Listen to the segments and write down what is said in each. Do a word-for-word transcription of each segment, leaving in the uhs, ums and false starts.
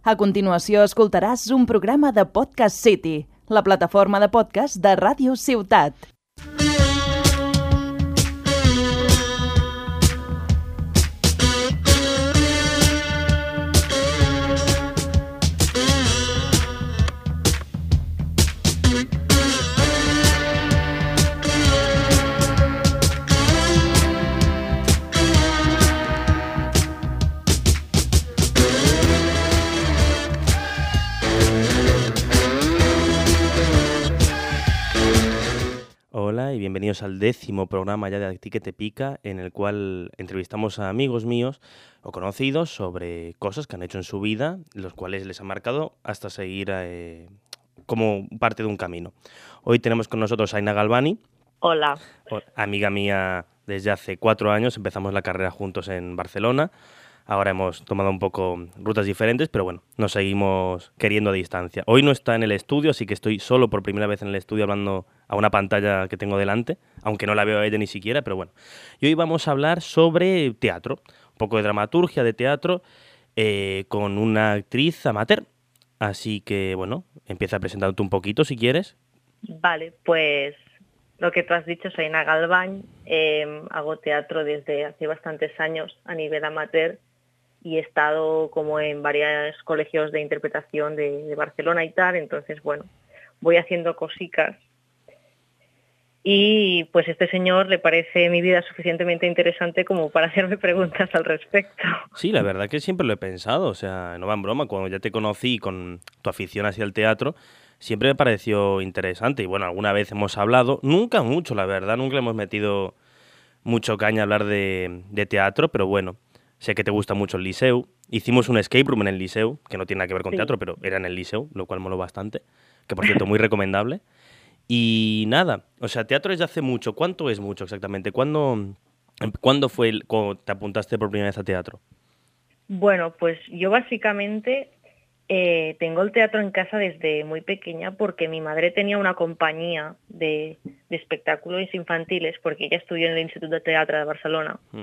A continuació escoltaràs un programa de Podcast City, la plataforma de podcast de Ràdio Ciutat. Hola y bienvenidos al décimo programa ya de A ti que te pica, en el cual entrevistamos a amigos míos o conocidos sobre cosas que han hecho en su vida, los cuales les han marcado hasta seguir eh, como parte de un camino. Hoy tenemos con nosotros a Aina Galvani. Hola. Amiga mía desde hace cuatro años, empezamos la carrera juntos en Barcelona. Ahora hemos tomado un poco rutas diferentes, pero bueno, nos seguimos queriendo a distancia. Hoy no está en el estudio, así que estoy solo por primera vez en el estudio hablando a una pantalla que tengo delante, aunque no la veo a ella ni siquiera, pero bueno. Y hoy vamos a hablar sobre teatro, un poco de dramaturgia, de teatro, eh, con una actriz amateur. Así que, bueno, empieza presentándote un poquito si quieres. Vale, pues lo que tú has dicho, soy Aina Galván, eh, hago teatro desde hace bastantes años a nivel amateur y he estado como en varios colegios de interpretación de, de Barcelona y tal, entonces, bueno, voy haciendo cositas. Y pues a este señor le parece mi vida suficientemente interesante como para hacerme preguntas al respecto. Sí, la verdad que siempre lo he pensado, o sea, no va en broma, cuando ya te conocí con tu afición hacia el teatro, siempre me pareció interesante y bueno, alguna vez hemos hablado, nunca mucho, la verdad, nunca le hemos metido mucho caña a hablar de, de teatro, pero bueno, sé que te gusta mucho el Liceu, hicimos un escape room en el Liceu, que no tiene nada que ver con Sí. teatro, pero era en el Liceu, lo cual moló bastante, que por cierto, muy recomendable. Y nada, o sea, teatro es de hace mucho. ¿Cuánto es mucho exactamente? ¿Cuándo, ¿cuándo fue el, cuando te apuntaste por primera vez a teatro? Bueno, pues yo básicamente eh, tengo el teatro en casa desde muy pequeña porque mi madre tenía una compañía de, de espectáculos infantiles porque ella estudió en el Instituto de Teatro de Barcelona. Mm.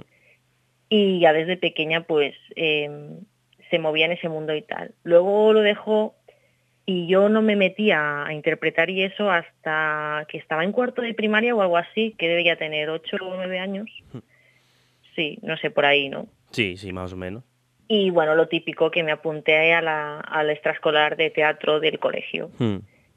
Y ya desde pequeña pues eh, se movía en ese mundo y tal. Luego lo dejó y yo no me metía a interpretar y eso hasta que estaba en cuarto de primaria o algo así, que debía tener ocho o nueve años. Sí, no sé, por ahí, ¿no? Sí, sí, más o menos. Y bueno, lo típico, que me apunté a la, al extraescolar de teatro del colegio. Hmm.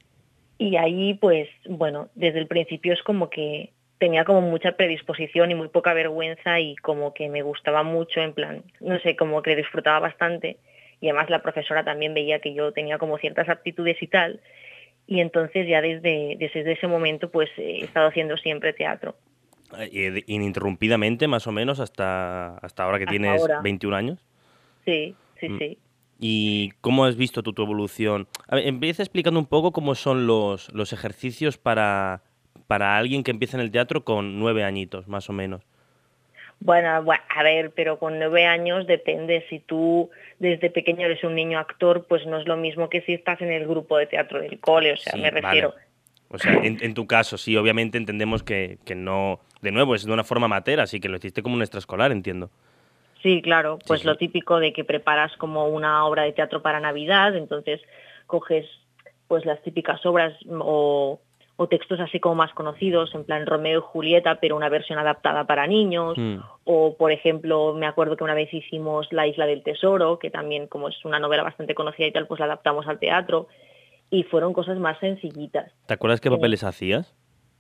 Y ahí, pues, bueno, desde el principio es como que tenía como mucha predisposición y muy poca vergüenza y como que me gustaba mucho, en plan, no sé, como que disfrutaba bastante. Y además la profesora también veía que yo tenía como ciertas aptitudes y tal. Y entonces ya desde, desde ese momento, pues, he estado haciendo siempre teatro. ¿Ininterrumpidamente, más o menos, hasta, hasta ahora que hasta tienes ahora. veintiún años? Sí, sí, mm. sí. ¿Y cómo has visto tú tu evolución? A ver, empieza explicando un poco cómo son los, los ejercicios para, para alguien que empieza en el teatro con nueve añitos, más o menos. Bueno, bueno, a ver, pero con nueve años depende. Si tú desde pequeño eres un niño actor, pues no es lo mismo que si estás en el grupo de teatro del cole, o sea, sí, me refiero. Vale. O sea, en, en tu caso, sí, obviamente entendemos que, que no, de nuevo, es de una forma amateur, así que lo hiciste como un extraescolar, entiendo. Sí, claro, pues sí, lo sí. típico de que preparas como una obra de teatro para Navidad, entonces coges pues las típicas obras o, o textos así como más conocidos, en plan Romeo y Julieta, pero una versión adaptada para niños, mm. o por ejemplo, me acuerdo que una vez hicimos La Isla del Tesoro, que también como es una novela bastante conocida y tal, pues la adaptamos al teatro, y fueron cosas más sencillitas. ¿Te acuerdas qué papeles eh, hacías?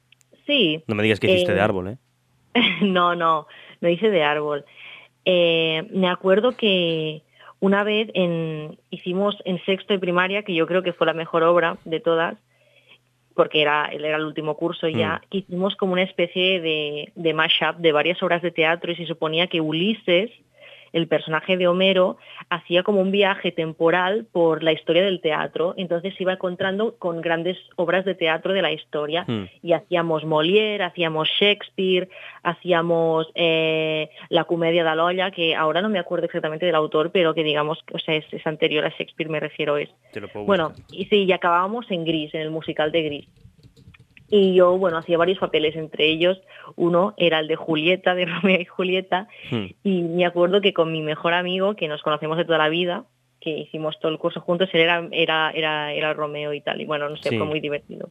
Sí. No me digas que hiciste eh, de árbol, ¿eh? no, no, no hice de árbol. Eh, me acuerdo que una vez en, hicimos en sexto de primaria, que yo creo que fue la mejor obra de todas, porque era, era el último curso ya, mm. hicimos como una especie de, de mashup de varias obras de teatro y se suponía que Ulises, el personaje de Homero, hacía como un viaje temporal por la historia del teatro, entonces se iba encontrando con grandes obras de teatro de la historia, mm. y hacíamos Molière, hacíamos Shakespeare, hacíamos eh, la Comedia de l'Olla, que ahora no me acuerdo exactamente del autor, pero que digamos, o sea, es, es anterior a Shakespeare, me refiero es. Te lo puedo bueno, buscar. y sí, y acabábamos en Gris, en el musical de Gris. Y yo, bueno, hacía varios papeles, entre ellos uno era el de Julieta, de Romeo y Julieta, hmm. y me acuerdo que con mi mejor amigo, que nos conocemos de toda la vida, que hicimos todo el curso juntos, él era, era, era, era Romeo y tal, y bueno, no sé, Sí. fue muy divertido.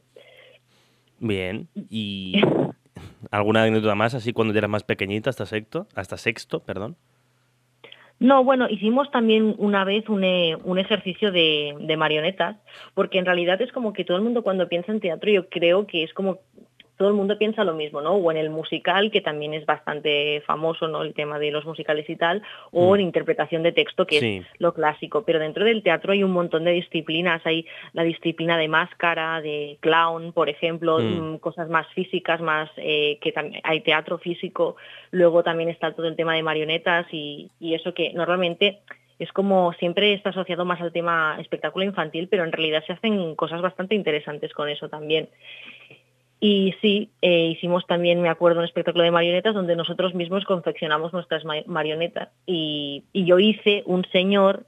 Bien. ¿Y alguna anécdota más así cuando eras más pequeñita, hasta sexto? Hasta sexto, perdón. No, bueno, hicimos también una vez un, eh, un ejercicio de, de marionetas, porque en realidad es como que todo el mundo cuando piensa en teatro, yo creo que es como todo el mundo piensa lo mismo, ¿no? O en el musical, que también es bastante famoso, ¿no? El tema de los musicales y tal, o Mm. en interpretación de texto, que Sí. es lo clásico. Pero dentro del teatro hay un montón de disciplinas. Hay la disciplina de máscara, de clown, por ejemplo, Mm. mm, cosas más físicas, más eh, que también hay teatro físico. Luego también está todo el tema de marionetas y, y eso que normalmente es como siempre está asociado más al tema espectáculo infantil, pero en realidad se hacen cosas bastante interesantes con eso también. Y sí, eh, hicimos también, me acuerdo, un espectáculo de marionetas donde nosotros mismos confeccionamos nuestras ma- marionetas. Y, y yo hice un señor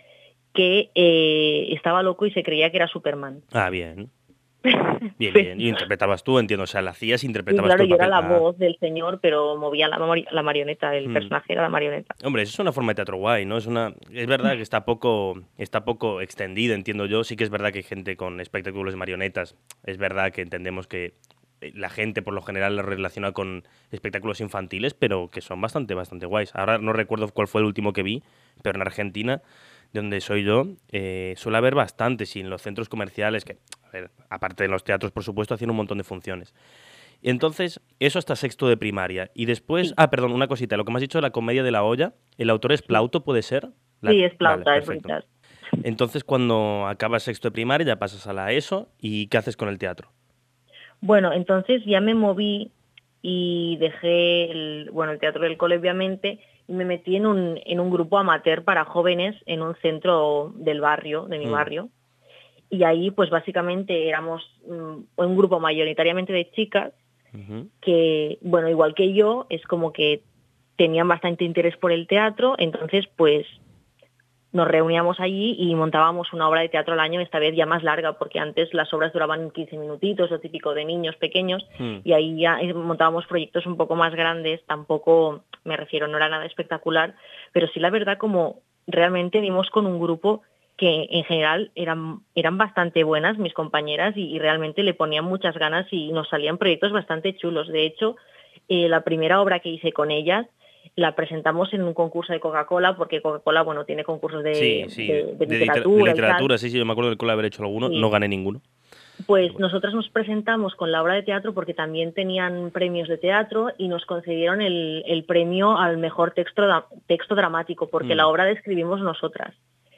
que eh, estaba loco y se creía que era Superman. Ah, bien. Bien, Sí. bien. Y interpretabas tú, entiendo. O sea, la hacías, Y interpretabas claro, tú el yo era papel. la Ah. voz del señor, pero movía la, mari- la marioneta, el Mm. personaje era la marioneta. Hombre, eso es una forma de teatro guay, ¿no? Es una, es verdad que está poco, está poco extendida, entiendo yo. Sí que es verdad que hay gente con espectáculos de marionetas. Es verdad que entendemos que eh, la gente por lo general lo relaciona con espectáculos infantiles, pero que son bastante, bastante guays. Ahora no recuerdo cuál fue el último que vi, pero en Argentina, de donde soy yo, eh, suele haber bastantes y en los centros comerciales, que, a ver, aparte de los teatros, por supuesto, hacían un montón de funciones. Y entonces, eso hasta sexto de primaria. Y después, Sí, ah, perdón, una cosita, lo que me has dicho de la comedia de la olla, ¿el autor es sí, Plauto, puede ser? La- sí, es Vale, Plauta, es perfecto. verdad. Entonces, cuando acabas sexto de primaria, ya pasas a la ESO, ¿y qué haces con el teatro? Bueno, entonces ya me moví y dejé el, bueno, el teatro del cole, obviamente, y me metí en un, en un grupo amateur para jóvenes en un centro del barrio, de mi Mm, barrio. Y ahí, pues básicamente éramos mm, un grupo mayoritariamente de chicas ujú. que, bueno, igual que yo, es como que tenían bastante interés por el teatro, entonces pues nos reuníamos allí y montábamos una obra de teatro al año, esta vez ya más larga, porque antes las obras duraban quince minutitos, lo típico de niños pequeños, Mm. y ahí ya eh, montábamos proyectos un poco más grandes, tampoco, me refiero, no era nada espectacular, pero sí la verdad como realmente vimos con un grupo que en general eran, eran bastante buenas mis compañeras y, y realmente le ponían muchas ganas y nos salían proyectos bastante chulos. De hecho, eh, la primera obra que hice con ellas la presentamos en un concurso de Coca-Cola, porque Coca-Cola, bueno, tiene concursos Sí, de, sí, de, de de, litera- de literatura y tal. literatura, sí, sí, yo me acuerdo del cole haber hecho alguno, no Y gané ninguno. pues Pero bueno. nosotras nos presentamos con la obra de teatro porque también tenían premios de teatro y nos concedieron el, el premio al mejor texto, da- texto dramático, porque la Mm. obra la escribimos nosotras.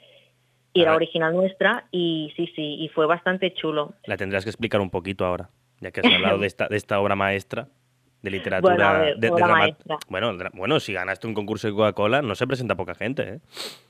Y era Ahora original nuestra y sí, sí, y fue bastante chulo. la tendrás que explicar un poquito ahora, ya que has hablado de esta, de esta obra maestra de Bueno, a literatura, ver, de, de obra drama. maestra. Bueno, dra- bueno, si ganaste un concurso de Coca-Cola, no se presenta poca gente, ¿eh?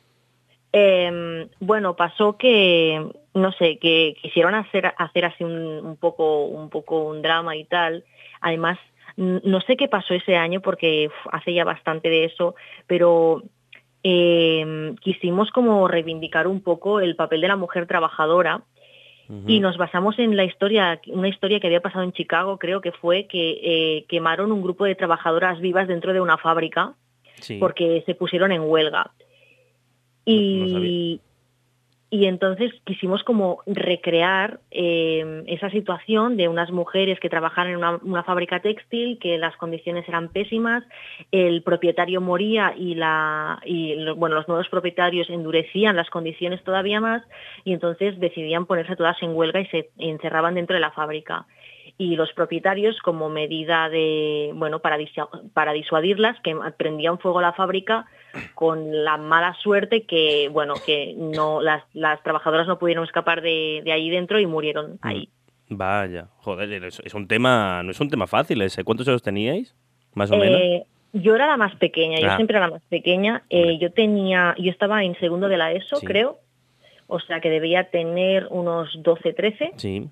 Eh, bueno, pasó que, no sé, que quisieron hacer, hacer así un, un poco, un poco un drama y tal. Además, n- no sé qué pasó ese año porque uf, hace ya bastante de eso, pero eh, quisimos como reivindicar un poco el papel de la mujer trabajadora y Ujú. nos basamos en la historia, una historia que había pasado en Chicago, creo que fue que eh, quemaron un grupo de trabajadoras vivas dentro de una fábrica Sí, porque se pusieron en huelga. no, no sabía. Y, y entonces quisimos como recrear eh, esa situación de unas mujeres que trabajaban en una, una fábrica textil, que las condiciones eran pésimas, el propietario moría y, la, y lo- bueno, los nuevos propietarios endurecían las condiciones todavía más y entonces decidían ponerse todas en huelga y se encerraban dentro de la fábrica. Y los propietarios, como medida de, bueno, para, disua- para disuadirlas, que prendían fuego a la fábrica con la mala suerte que, bueno, que no las, las trabajadoras no pudieron escapar de, de ahí dentro y murieron Mm. ahí. Vaya, joder, es, es un tema, no es un tema fácil ese. ¿Cuántos años teníais? Más o menos. Eh, yo era la más pequeña, yo Ah, siempre era la más pequeña. hombre, Eh, yo tenía, yo estaba en segundo de la ESO, sí, creo, o sea que debía tener unos doce, trece. sí.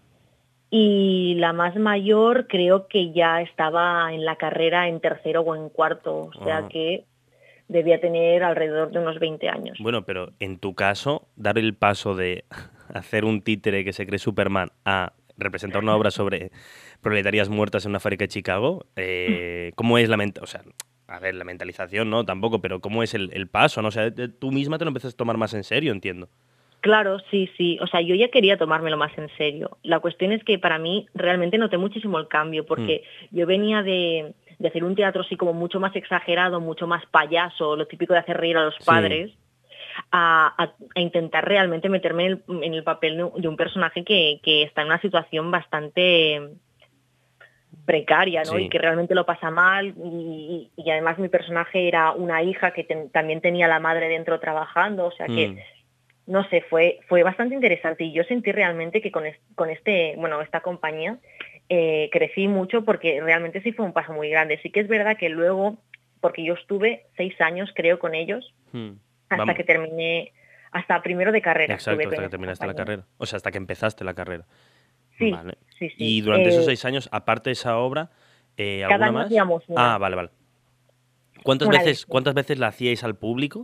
Y la más mayor creo que ya estaba en la carrera en tercero o en cuarto, o sea Ah. que debía tener alrededor de unos veinte años. Bueno, pero en tu caso, dar el paso de hacer un títere que se cree Superman a representar una obra sobre proletarias muertas en una fábrica de Chicago, eh, ¿cómo es la mente? O sea, a ver, la mentalización no, tampoco, pero ¿cómo es el, el paso? ¿No? O sea, tú misma te lo empiezas a tomar más en serio, entiendo. Claro, sí, sí. O sea, yo ya quería tomármelo más en serio. La cuestión es que para mí realmente noté muchísimo el cambio, porque mm. yo venía de, de hacer un teatro así como mucho más exagerado, mucho más payaso, lo típico de hacer reír a los padres, sí. a, a, a intentar realmente meterme en el, en el papel de un personaje que, que está en una situación bastante precaria, ¿no? Sí. Y que realmente lo pasa mal, y, y además mi personaje era una hija que ten, también tenía la madre dentro trabajando, o sea que... Mm. No sé, fue, fue bastante interesante y yo sentí realmente que con, es, con este, bueno, esta compañía eh, crecí mucho porque realmente sí fue un paso muy grande. Sí que es verdad que luego, porque yo estuve seis años creo con ellos, hmm. hasta Vamos. que terminé, hasta primero de carrera. Exacto, hasta que terminaste compañía. la carrera. O sea, hasta que empezaste la carrera. Sí, vale. sí, sí. Y durante eh, esos seis años, aparte de esa obra, eh, ¿alguna cada año más? hacíamos una. Ah, vale, vale. ¿Cuántas una veces, ¿Cuántas veces la hacíais al público?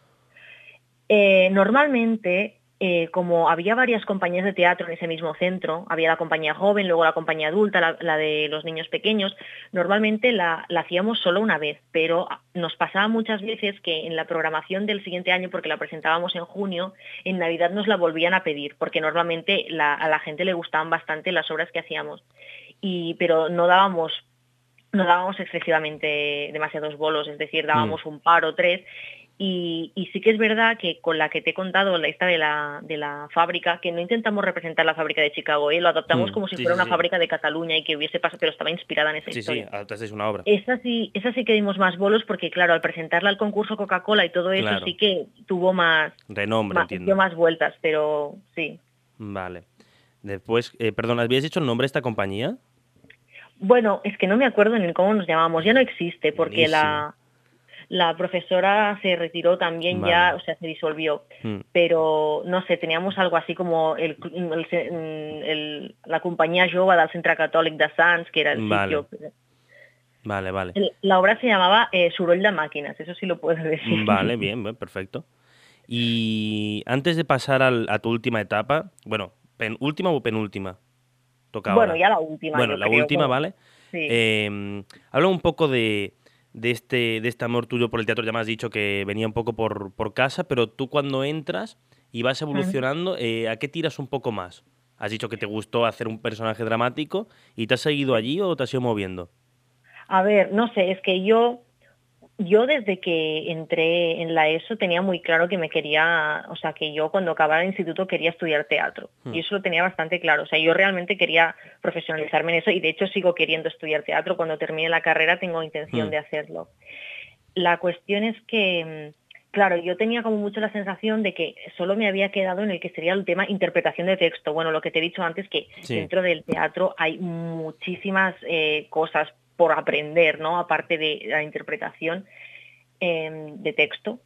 Eh, normalmente, eh, como había varias compañías de teatro en ese mismo centro, había la compañía joven, luego la compañía adulta, la, la de los niños pequeños, normalmente la, la hacíamos solo una vez, pero nos pasaba muchas veces que en la programación del siguiente año, porque la presentábamos en junio, en Navidad nos la volvían a pedir, porque normalmente la, a la gente le gustaban bastante las obras que hacíamos, y, pero no dábamos no dábamos excesivamente demasiados bolos, es decir, dábamos mm. un par o tres. Y, y sí que es verdad que con la que te he contado, la esta de la, de la fábrica, que no intentamos representar la fábrica de Chicago, ¿eh? Lo adaptamos mm, como si sí, fuera sí, una sí. fábrica de Cataluña y que hubiese pasado, pero estaba inspirada en esa sí, historia. Sí, sí, adaptasteis una obra. Esa sí, esa sí que dimos más bolos porque, claro, al presentarla al concurso Coca-Cola y todo eso claro. sí que tuvo más... Renombre, más, entiendo. más vueltas, pero sí. Vale. Después, eh, perdón, ¿habías dicho el nombre de esta compañía? Bueno, es que no me acuerdo ni cómo nos llamamos, ya no existe porque Buenísimo. la... La profesora se retiró también vale. ya, o sea, se disolvió. Hmm. Pero, no sé, teníamos algo así como el, el, el, la compañía jove del Centre Catòlic de Sants, que era el vale. sitio. Vale, vale. La obra se llamaba eh, Soroll de Máquinas, eso sí lo puedo decir. Vale, bien, bien, perfecto. Y antes de pasar al, a tu última etapa, bueno, pen, ¿última o penúltima? Toca bueno, ahora. ya la última. Bueno, yo la creo, última, como... ¿vale? Sí. Eh, habla un poco de... De este, de este amor tuyo por el teatro, ya me has dicho que venía un poco por, por casa, pero tú cuando entras y vas evolucionando, uh-huh. eh, ¿a qué tiras un poco más? Has dicho que te gustó hacer un personaje dramático y ¿te has seguido allí o te has ido moviendo? A ver, no sé, es que yo, yo desde que entré en la ESO tenía muy claro que me quería, o sea, que yo cuando acabara el instituto quería estudiar teatro. Hmm. Y eso lo tenía bastante claro. O sea, yo realmente quería profesionalizarme en eso y de hecho sigo queriendo estudiar teatro. Cuando termine la carrera tengo intención hmm. de hacerlo. La cuestión es que, claro, yo tenía como mucho la sensación de que solo me había quedado en el que sería el tema interpretación de texto. Bueno, lo que te he dicho antes, que sí. dentro del teatro hay muchísimas eh, cosas por aprender, ¿no? Aparte de la interpretación eh, de texto.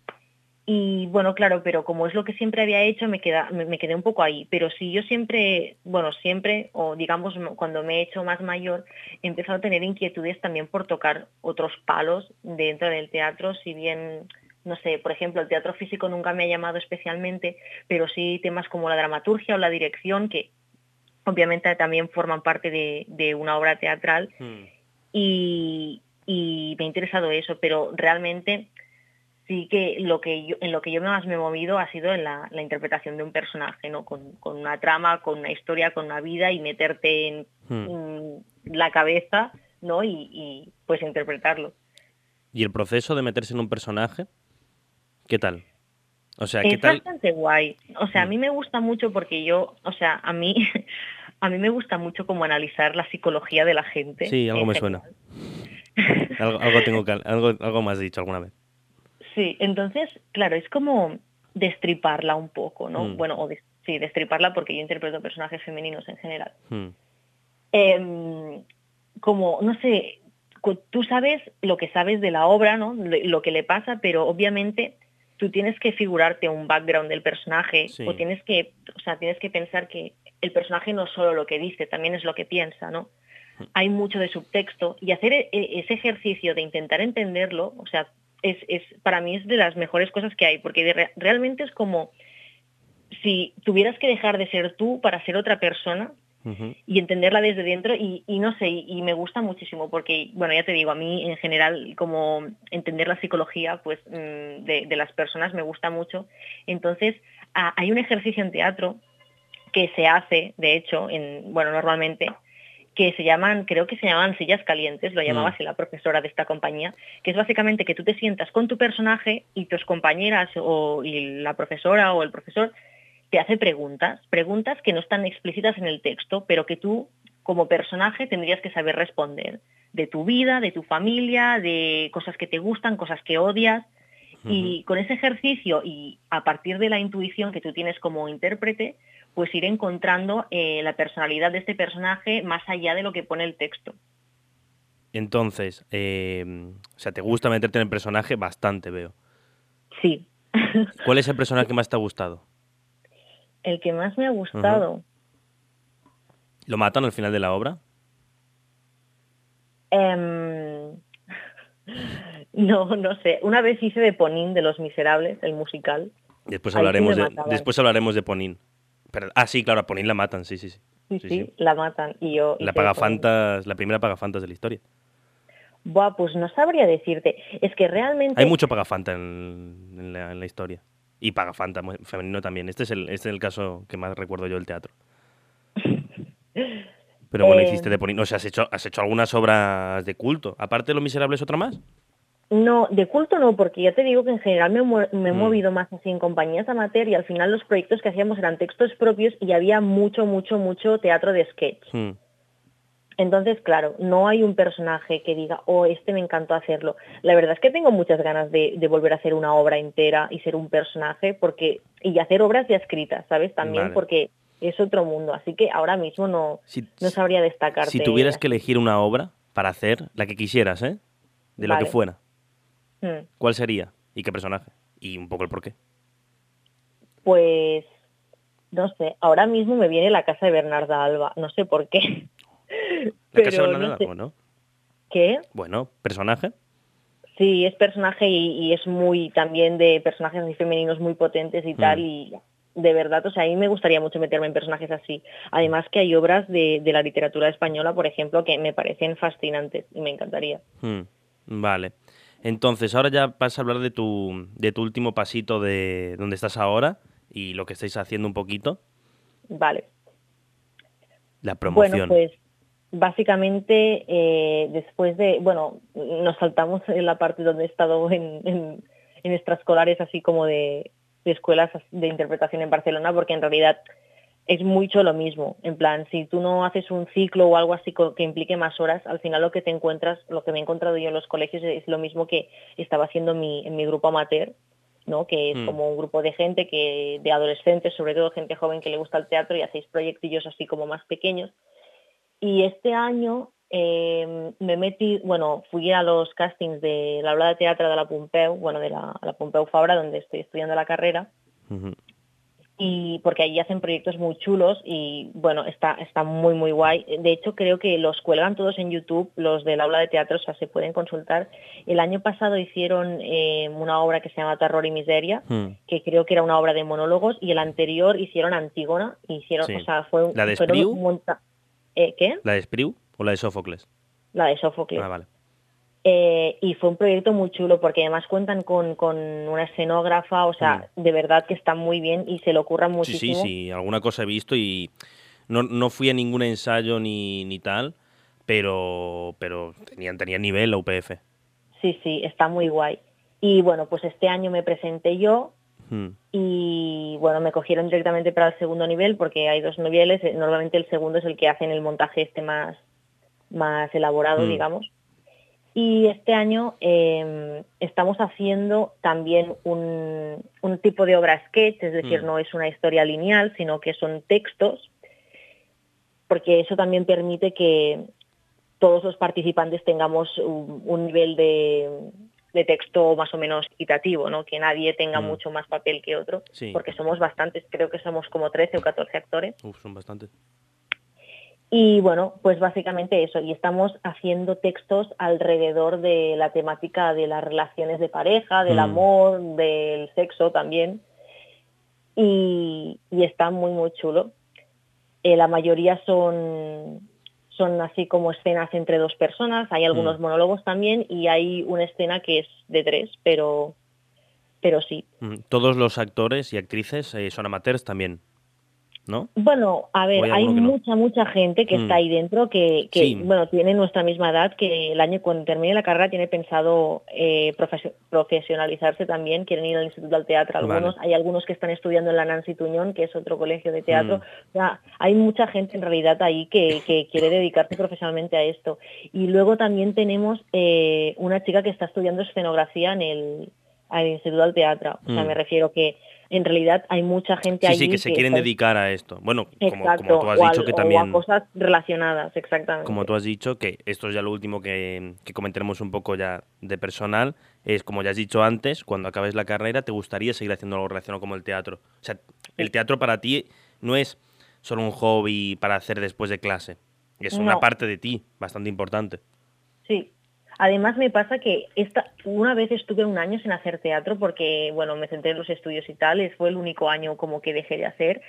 Y bueno, claro, pero como es lo que siempre había hecho, me, queda, me, me quedé un poco ahí. Pero sí, yo siempre, bueno, siempre, o digamos cuando me he hecho más mayor, he empezado a tener inquietudes también por tocar otros palos dentro del teatro, si bien, no sé, por ejemplo, el teatro físico nunca me ha llamado especialmente, pero sí temas como la dramaturgia o la dirección, que obviamente también forman parte de, de una obra teatral, hmm. y, y me ha interesado eso, pero realmente... sí que lo que yo, en lo que yo más me he movido ha sido en la, la interpretación de un personaje, ¿no? Con, con una trama, con una historia, con una vida y meterte en hmm. la cabeza, ¿no? Y, y pues interpretarlo. ¿Y el proceso de meterse en un personaje? ¿Qué tal? O sea, ¿qué ¿qué es tal? bastante guay. O sea, hmm. a mí me gusta mucho porque yo, o sea, a mí, a mí me gusta mucho como analizar la psicología de la gente. Sí, algo me general. suena. algo, algo tengo que, algo, algo me has dicho alguna vez. Sí, entonces, claro, es como destriparla un poco, ¿no? Mm. Bueno, o de, sí, destriparla porque yo interpreto personajes femeninos en general. Mm. Eh, como, no sé, tú sabes lo que sabes de la obra, ¿no? Lo que le pasa, pero obviamente tú tienes que figurarte un background del personaje, sí. o tienes que, o sea, tienes que pensar que el personaje no es solo lo que dice, también es lo que piensa, ¿no? Mm. Hay mucho de subtexto y hacer ese ejercicio de intentar entenderlo, o sea, Es, es para mí es de las mejores cosas que hay, porque de, realmente es como si tuvieras que dejar de ser tú para ser otra persona Uh-huh. y entenderla desde dentro y, y no sé, y, y me gusta muchísimo porque, bueno, ya te digo, a mí en general como entender la psicología pues mm, de, de las personas me gusta mucho. Entonces a, hay un ejercicio en teatro que se hace, de hecho, en, bueno, normalmente, que se llaman, creo que se llaman sillas calientes, lo llamaba Mm. así la profesora de esta compañía, que es básicamente que tú te sientas con tu personaje y tus compañeras o y la profesora o el profesor te hace preguntas, preguntas que no están explícitas en el texto, pero que tú como personaje tendrías que saber responder, de tu vida, de tu familia, de cosas que te gustan, cosas que odias. Uh-huh. Y con ese ejercicio y a partir de la intuición que tú tienes como intérprete, pues ir encontrando eh, la personalidad de este personaje más allá de lo que pone el texto. Entonces, eh, o sea, te gusta meterte en el personaje bastante, veo. Sí. ¿Cuál es el personaje que más te ha gustado? El que más me ha gustado. Uh-huh. ¿Lo matan al final de la obra? Eh, no, no sé. Una vez hice de Ponín de Los Miserables, el musical. Después Ahí sí hablaremos me de, mataban. después hablaremos de Ponín. Pero, ah, sí, claro, a Ponín la matan, sí, sí, sí. Sí, Sí, sí, sí. la matan. Y yo La hice de Ponín. pagafantas, la primera pagafantas de la historia. Buah, pues no sabría decirte. Es que realmente... Hay mucho pagafanta en, en, la, en la historia. Y pagafanta mu- femenino también. Este es, el, este es el caso que más recuerdo yo del teatro. Pero bueno, hiciste eh, de Ponín. O sea, has hecho, has hecho algunas obras de culto. Aparte de Los Miserables, ¿otra más? No, de culto no, porque ya te digo que en general me, mu- me he Mm. movido más así en compañías amateur y al final los proyectos que hacíamos eran textos propios y había mucho, mucho, mucho teatro de sketch. Mm. Entonces, claro, no hay un personaje que diga, oh, este me encantó hacerlo. La verdad es que tengo muchas ganas de, de volver a hacer una obra entera y ser un personaje, porque y hacer obras ya escritas, ¿sabes? También Vale. porque es otro mundo. Así que ahora mismo no, Si, no sabría destacarte. si tuvieras que así. elegir una obra para hacer, la que quisieras, ¿eh? De lo que Vale. fuera, Hmm. ¿cuál sería? ¿Y qué personaje? Y un poco el porqué. Pues, no sé, ahora mismo me viene La casa de Bernarda Alba, no sé por qué. La casa de Pero no Bernarda, sé. bueno. ¿Qué? Bueno, personaje. Sí, es personaje y, y es muy también de personajes así femeninos muy potentes y tal, Mm. y de verdad, o sea, a mí me gustaría mucho meterme en personajes así. Además que hay obras de, de la literatura española, por ejemplo, que me parecen fascinantes y me encantaría. Mm. Vale. Entonces, ahora ya vas a hablar de tu, de tu último pasito de donde estás ahora y lo que estáis haciendo un poquito. Vale. La Bueno, promoción. pues básicamente eh, después de, bueno, nos saltamos en la parte donde he estado en, en, en extraescolares así como de, de escuelas de interpretación en Barcelona, porque en realidad es mucho lo mismo. En plan, si tú no haces un ciclo o algo así co- que implique más horas, al final lo que te encuentras, lo que me he encontrado yo en los colegios es lo mismo que estaba haciendo en mi, en mi grupo amateur, ¿no? Que es Mm. como un grupo de gente, que de adolescentes, sobre todo gente joven que le gusta el teatro y hacéis proyectillos así como más pequeños. Y este año eh, me metí, bueno, fui a los castings de la Aula de Teatro de la Pompeu, bueno, de la, la Pompeu Fabra, donde estoy estudiando la carrera, Ujú. y porque allí hacen proyectos muy chulos y, bueno, está, está muy, muy guay. De hecho, creo que los cuelgan todos en YouTube, los del Aula de Teatro, o sea, se pueden consultar. El año pasado hicieron eh, una obra que se llama Terror y Miseria, Mm. que creo que era una obra de monólogos, y el anterior hicieron Antígona, hicieron, Sí. o sea, fue un, ¿La de fueron Espriu? un monta- ¿Eh, ¿Qué? ¿La de Espriu o la de Sófocles? La de Sófocles. Ah, vale. Eh, y fue un proyecto muy chulo porque además cuentan con, con una escenógrafa, o sea, de verdad que está muy bien y se lo ocurran Sí, sí, muchísimo. sí, alguna cosa he visto y no, no fui a ningún ensayo ni, ni tal, pero, pero tenían, tenían nivel la U P F. Sí, sí, está muy guay. Y bueno, pues este año me presenté yo Mm. y bueno, me cogieron directamente para el segundo nivel porque hay dos niveles, eh, normalmente el segundo es el que hacen el montaje este más, más elaborado, Mm. digamos. Y este año eh, estamos haciendo también un, un tipo de obra sketch, es decir, Mm. no es una historia lineal, sino que son textos, porque eso también permite que todos los participantes tengamos un, un nivel de, de texto más o menos equitativo, ¿no? Que nadie tenga Mm. mucho más papel que otro, Sí. porque somos bastantes, creo que somos como trece o catorce actores. Uf, son bastantes. Y bueno, pues básicamente eso, y estamos haciendo textos alrededor de la temática de las relaciones de pareja, del Mm. amor, del sexo también, y, y está muy, muy chulo. Eh, la mayoría son, son así como escenas entre dos personas, hay algunos Mm. monólogos también y hay una escena que es de tres, pero, pero sí. Mm, Todos los actores y actrices eh, son amateurs también, ¿no? Bueno, a ¿O ver, hay hay alguno que no? mucha, mucha gente que está Mm, ahí dentro que, que, Sí, bueno, tiene nuestra misma edad, que el año cuando termine la carrera tiene pensado eh, profes- profesionalizarse también, quieren ir al Instituto del Teatro vale. algunos, hay algunos que están estudiando en la Nancy Tuñón, que es otro colegio de teatro, Mm, o sea, hay mucha gente en realidad ahí que, que quiere dedicarse profesionalmente a esto. Y luego también tenemos eh, una chica que está estudiando escenografía en el, al Instituto del Teatro, o sea, mm. me refiero que en realidad hay mucha gente Sí, sí, que allí se que quieren está. dedicar a esto. Bueno, como, como Exacto, tú has o, dicho al- que o a también, cosas relacionadas, como exactamente. tú has dicho, que esto es ya lo último que, que comentaremos un poco ya de personal, es como ya has dicho antes, cuando acabes la carrera, ¿te gustaría seguir haciendo algo relacionado como el teatro? O sea, el Sí. teatro para ti no es solo un hobby para hacer después de clase, es una No, parte de ti bastante importante. sí. Además me pasa que esta, una vez estuve un año sin hacer teatro porque, bueno, me centré en los estudios y tal, y fue el único año como que dejé de hacer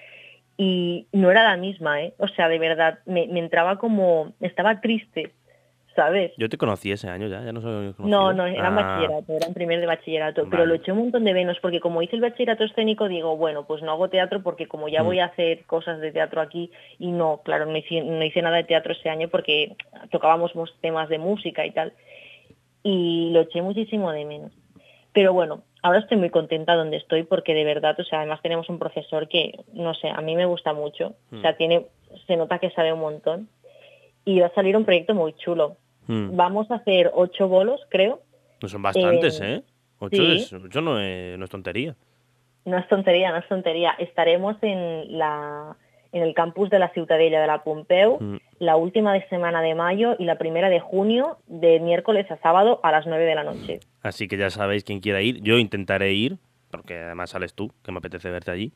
y no era la misma, ¿eh? O sea, de verdad, me, me entraba como, estaba triste, ¿sabes? Yo te conocí ese año ya, ya nos habíamos No, conocido. no, era en Ah, bachillerato, era en primer de bachillerato, pero lo vale. eché un montón de menos porque como hice el bachillerato escénico digo, bueno, pues no hago teatro porque como ya Mm, voy a hacer cosas de teatro aquí y no, claro, no hice, no hice nada de teatro ese año porque tocábamos mus- temas de música y tal y lo eché muchísimo de menos. Pero bueno, ahora estoy muy contenta donde estoy porque de verdad, o sea, además tenemos un profesor que, no sé, a mí me gusta mucho, o mm, sea, tiene, se nota que sabe un montón y va a salir un proyecto muy chulo. mm. Vamos a hacer ocho bolos, creo. No son bastantes, Eh, ¿eh? Ocho es, sí, ocho no es, no es tontería. no es tontería, no es tontería. Estaremos en la en el campus de la Ciutadella de la Pompeu Mm. la última de semana de mayo y la primera de junio, de miércoles a sábado a las nueve de la noche. Así que ya sabéis quién quiera ir. Yo intentaré ir, porque además sales tú, que me apetece verte allí.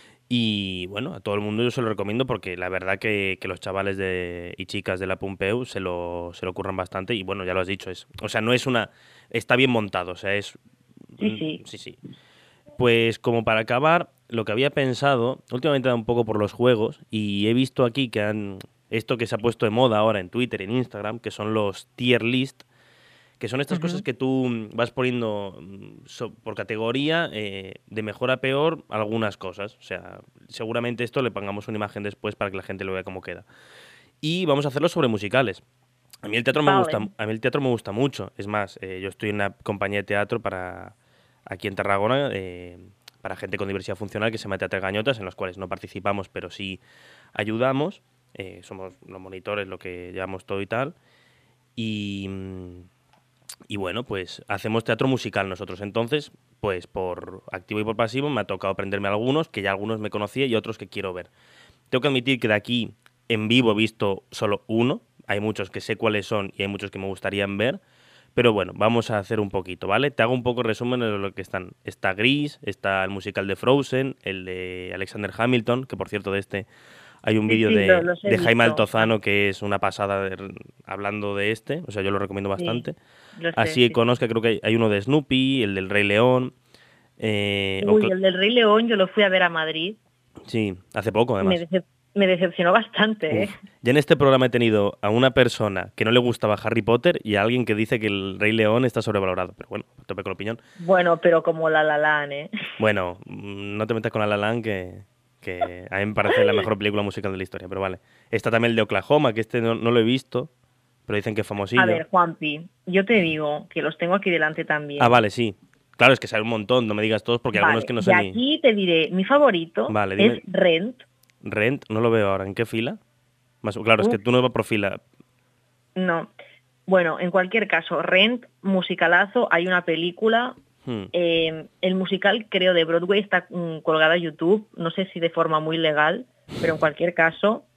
Y bueno, a todo el mundo yo se lo recomiendo porque la verdad que, que los chavales de, y chicas de la Pompeu se lo, se lo curran bastante. Y bueno, ya lo has dicho, es, o sea, no es una. Está bien montado, o sea, es. Sí, mm, sí. Sí, sí. Pues como para acabar, lo que había pensado, últimamente he dado un poco por los juegos y he visto aquí que han. Esto que se ha puesto de moda ahora en Twitter, en Instagram, que son los tier list, que son estas cosas Ujú. que tú mm, vas poniendo mm, so- por categoría, eh, de mejor a peor, algunas cosas. O sea, seguramente esto le pongamos una imagen después para que la gente lo vea cómo queda. Y vamos a hacerlo sobre musicales. A mí el teatro me gusta, Vale. a mí el teatro me gusta mucho. Es más, eh, yo estoy en una compañía de teatro para aquí en Tarragona, eh, para gente con diversidad funcional que se llama Teatro Gañotas, en los cuales no participamos, pero sí ayudamos. Eh, somos los monitores, lo que llevamos todo y tal. Y, mm, y bueno, pues hacemos teatro musical nosotros. Entonces, pues por activo y por pasivo me ha tocado aprenderme algunos, que ya algunos me conocía y otros que quiero ver. Tengo que admitir que de aquí en vivo he visto solo uno. Hay muchos que sé cuáles son y hay muchos que me gustarían ver. Pero bueno, vamos a hacer un poquito, ¿vale? Te hago un poco resumen de lo que están. Está Gris, está el musical de Frozen, el de Alexander Hamilton, que por cierto de este hay un Sí, vídeo sí, lo- de, los he de Jaime visto. Ah, Altozano que es una pasada de- hablando de este. O sea, yo lo recomiendo sí, bastante. lo sé, Así sí, sí. conozca, creo que hay, hay uno de Snoopy, el del Rey León. eh, o Uy, cl- el del Rey León yo lo fui a ver a Madrid. sí, hace poco Me, además. decep- me decepcionó bastante, ¿eh? Uf. Ya en este programa he tenido a una persona que no le gustaba Harry Potter y a alguien que dice que el Rey León está sobrevalorado. Pero bueno, a tope con la opinión. Bueno, pero como La La Land, ¿eh? Bueno, mm, no te metas con La La Land, que, que a mí me parece la mejor película musical de la historia, pero vale. Está también el de Oklahoma, que este no, no lo he visto, pero dicen que es A famosillo. ver, Juanpi, yo te digo que los tengo aquí delante Ah, también. vale, sí. Claro, es que sale un montón, no me digas todos porque hay algunos Vale, que no sé de ni... aquí te diré, mi favorito Vale, es dime. Rent. Rent, no lo veo ahora. ¿En qué fila? Más, claro, es que Uf, tú no vas por fila. no. Bueno, en cualquier caso, Rent, musicalazo, hay una película. Hmm. eh, el musical, creo, de Broadway está mm, colgado a YouTube, no sé si de forma muy legal, pero en cualquier caso,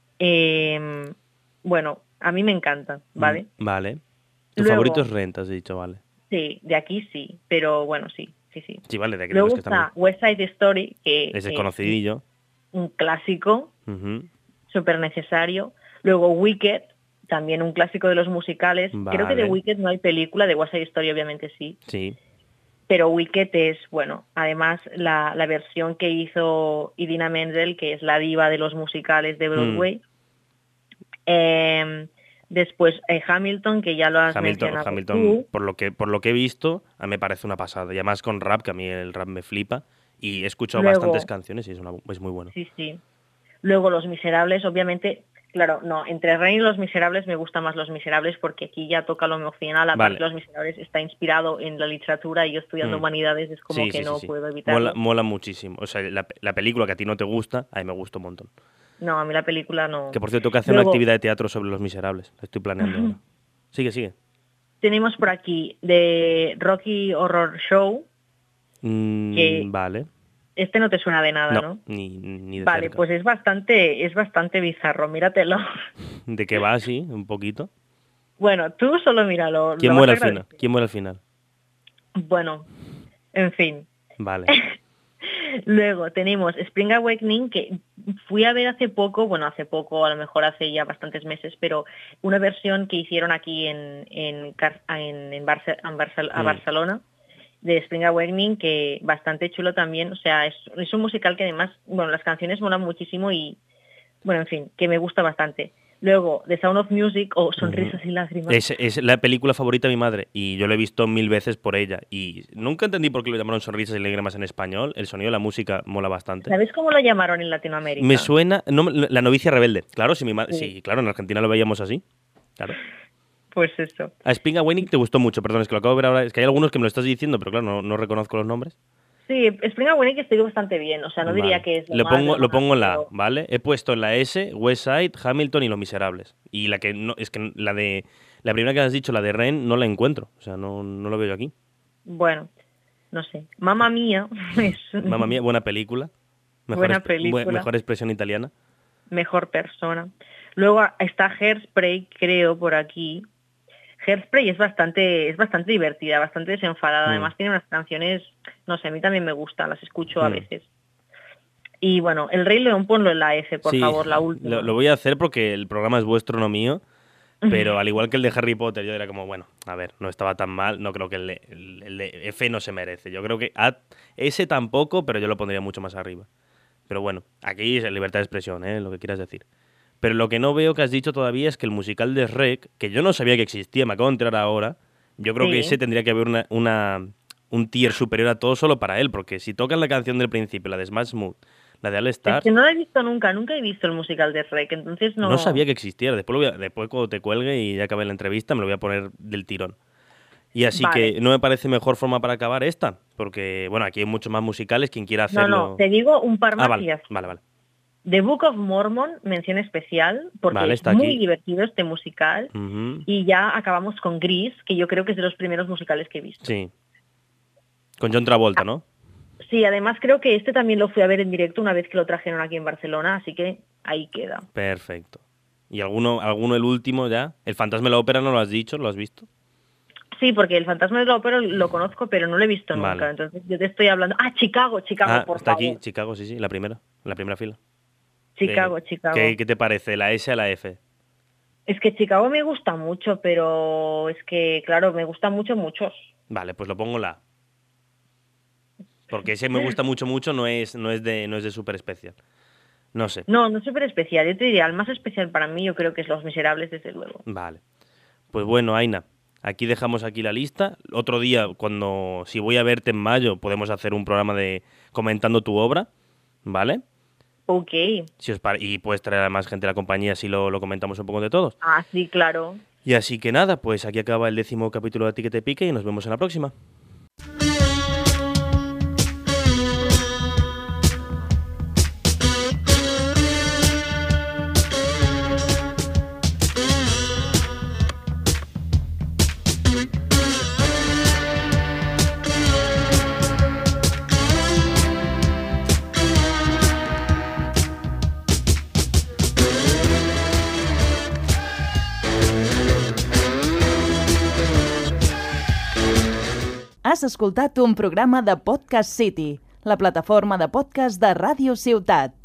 eh, bueno, a mí me encanta, Mm, ¿vale? vale. Tu favorito Luego, es Rent, has dicho, vale. sí, de aquí sí, pero bueno, sí, sí, sí. Sí, vale, de, de los Luego que están aquí. está West Side Story, que Ese es es un, conocidillo. un clásico, Ujú. súper necesario. Luego Wicked, también un clásico de los musicales. Creo que de Vale, Wicked no hay película, de West Side Story obviamente sí. sí. pero Wicked es, bueno, además la, la versión que hizo Idina Menzel, que es la diva de los musicales de Broadway. Mm. Eh, después eh, Hamilton, que ya lo has Hamilton, mencionado Hamilton, tú. Por lo que por lo que he visto, a mí me parece una pasada. Y además con rap, que a mí el rap me flipa. Y he escuchado Luego, bastantes canciones y es, una, es muy bueno. Sí, sí. Luego Los Miserables, obviamente, claro, no, entre Rain y Los Miserables me gustan más Los Miserables porque aquí ya toca lo emocional. Aparte, vale. Los Miserables está inspirado en la literatura y yo estudiando mm. humanidades es como sí, que sí, no sí, sí. puedo evitarlo. Mola, mola muchísimo. O sea, la, la película que a ti no te gusta, a mí me gusta un montón. No, a mí la película no. Que por cierto, tengo que hacer Luego, una actividad de teatro sobre Los Miserables. La estoy planeando ahora. Sigue, sigue. Tenemos por aquí de Rocky Horror Show. Mm, que vale. Este no te suena de nada, no, ¿no? Ni, ni de Vale, cerca. Pues es bastante, es bastante bizarro, míratelo. ¿De qué va así? Un poquito. Bueno, tú solo míralo. ¿Quién muere al final? ¿Quién muere al final? Bueno, en fin. Vale. Luego tenemos Spring Awakening, que fui a ver hace poco, bueno, hace poco, a lo mejor hace ya bastantes meses, pero una versión que hicieron aquí en, en, en, en, Barce en Barce a Barcelona, mm. de Spring Awakening, que bastante chulo también. O sea, es, es un musical que además, bueno, las canciones molan muchísimo y, bueno, en fin, que me gusta bastante. Luego, The Sound of Music o Sonrisas uh-huh. y Lágrimas. Es, es la película favorita de mi madre y yo la he visto mil veces por ella. Y nunca entendí por qué lo llamaron Sonrisas y Lágrimas en español. El sonido de la música mola bastante. ¿Sabes cómo lo llamaron en Latinoamérica? Me suena... No, La novicia rebelde. Claro, si mi madre, sí. sí, claro, en Argentina lo veíamos así. Claro. Pues eso. A Spring Awakening te gustó mucho, perdón, es que lo acabo de ver ahora. Es que hay algunos que me lo estás diciendo, pero claro, no, no reconozco los nombres. Sí, Spring Awakening estoy bastante bien, o sea, no vale. diría que es lo pongo, lo pongo en la A, ¿vale? He puesto en la S, West Side, Hamilton y Los Miserables. Y la que no, es que la de la primera que has dicho, la de Ren, no la encuentro, o sea, no, no lo veo yo aquí. Bueno, no sé. Mamma Mía es Mamma Mía, buena película. Mejor buena película. Bu mejor expresión italiana. Mejor persona. Luego está Hairspray, creo, por aquí. Hairspray es bastante, es bastante divertida, bastante desenfadada. Mm. Además tiene unas canciones, no sé, a mí también me gustan, las escucho mm. a veces. Y bueno, El Rey León ponlo en la F, por sí, favor, la última. Lo, lo voy a hacer porque el programa es vuestro, no mío. Pero al igual que el de Harry Potter, yo era como, bueno, a ver, no estaba tan mal. No creo que el de, el, el de F no se merece. Yo creo que A, ese tampoco, pero yo lo pondría mucho más arriba. Pero bueno, aquí es libertad de expresión, ¿eh? Lo que quieras decir. Pero lo que no veo que has dicho todavía es que el musical de Shrek, que yo no sabía que existía, me acabo de enterar ahora, yo creo sí. que ese tendría que haber una, una, un tier superior a todo solo para él, porque si tocan la canción del principio, la de Smash Mouth, la de All Stars... Es que no la he visto nunca, nunca he visto el musical de Shrek, entonces no... No sabía que existiera, después, lo voy a, después cuando te cuelgue y ya acabe la entrevista me lo voy a poner del tirón. Y así vale. que no me parece mejor forma para acabar esta, porque, bueno, aquí hay muchos más musicales, quien quiera hacerlo... No, no, te digo un par más ah, vale, y ya. Vale, vale. The Book of Mormon, mención especial, porque vale, es muy aquí. divertido este musical. Uh-huh. Y ya acabamos con Grease, que yo creo que es de los primeros musicales que he visto. Sí. Con John Travolta, ¿no? Sí, además creo que este también lo fui a ver en directo una vez que lo trajeron aquí en Barcelona, así que ahí queda. Perfecto. ¿Y alguno, alguno el último ya? ¿El Fantasma de la Ópera no lo has dicho? ¿Lo has visto? Sí, porque el Fantasma de la Ópera lo conozco, pero no lo he visto vale. nunca. Entonces yo te estoy hablando... ¡Ah, Chicago! Chicago, ah, por está favor. aquí, Chicago, sí, sí, la primera, la primera fila. Chicago, ¿Qué, Chicago. ¿qué, ¿Qué te parece? ¿La S a la F? Es que Chicago me gusta mucho, pero es que, claro, me gusta mucho muchos. Vale, pues lo pongo la A. Porque ese me gusta mucho, mucho, no es, no es de, no es de súper especial. No sé. No, no es súper especial. Yo te diría, el más especial para mí yo creo que es Los Miserables, desde luego. Vale. Pues bueno, Aina, aquí dejamos aquí la lista. Otro día, cuando si voy a verte en mayo, podemos hacer un programa de comentando tu obra, ¿vale? Ok. Si os y puedes traer a más gente a la compañía si lo, lo comentamos un poco de todos. Ah, sí, claro. Y así que nada, pues aquí acaba el décimo capítulo de A ti que te pique y nos vemos en la próxima. Has escoltat un programa de Podcast City, la plataforma de podcast de Ràdio Ciutat.